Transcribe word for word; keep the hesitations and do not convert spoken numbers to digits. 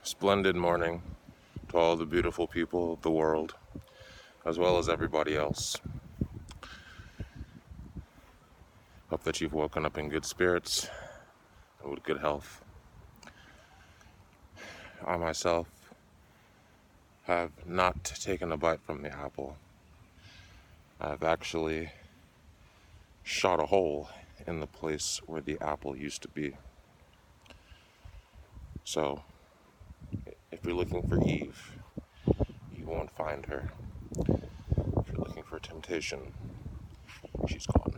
splendid morning to all the beautiful people of the world, as well as everybody else. Hope that you've woken up in good spirits and with good health. I myself have not taken a bite from the apple. I've actually shot a hole in the place where the apple used to be. So, if you're looking for Eve, you won't find her. If you're looking for temptation, she's gone.